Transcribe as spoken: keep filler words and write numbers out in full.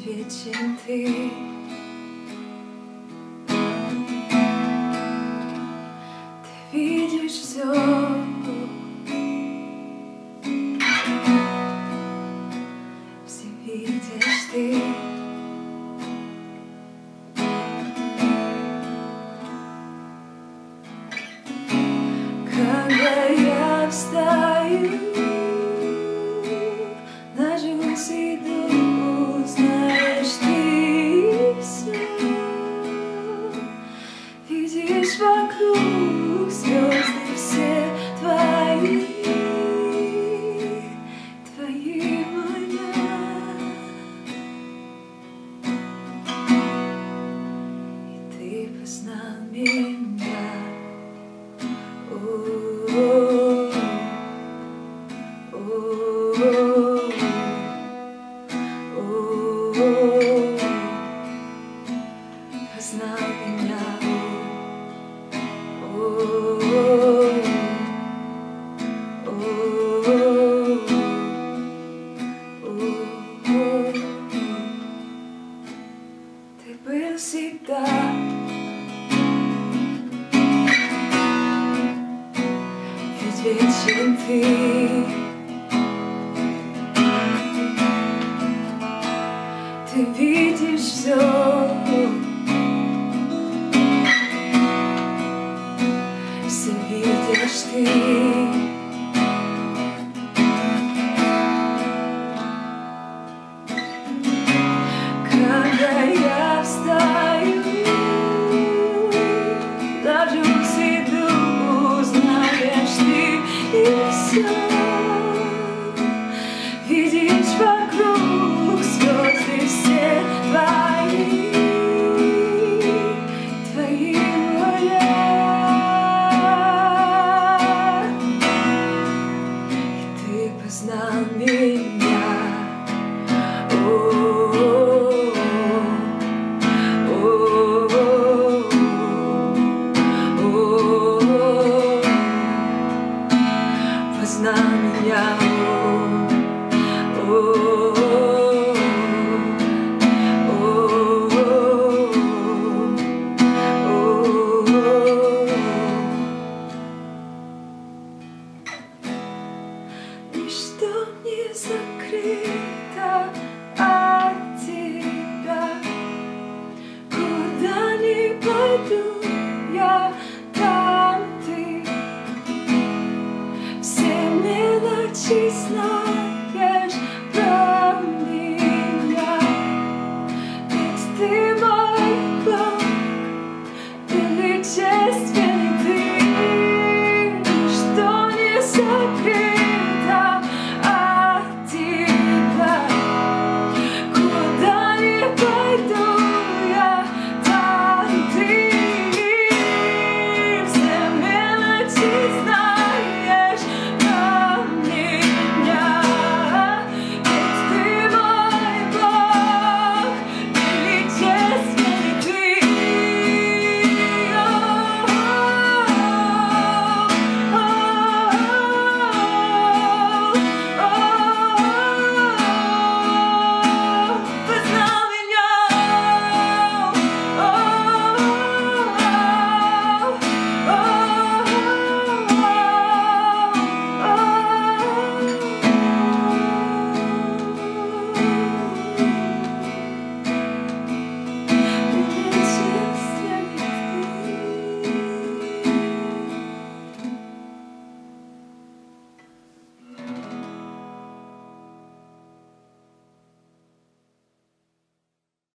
вечен ты. Ты видишь все, все видишь ты. Когда я встаю, на живот иду, знаешь ты все, видишь вокруг звезды все твои, твои моя, и ты познал меня. О-о-о, о-о-о, о-о-о, познал меня. О-о-о, о-о-о, о-о-о, ты был всегда. Вечен ты, ты видишь все, все видишь ты. Когда я встаю, ложусь иду, знаешь ты. И все видишь вокруг звезды все твои, твои моя, и ты познал меня. О-о-о, о-о-о, о-о-о, познал меня. О-о-о.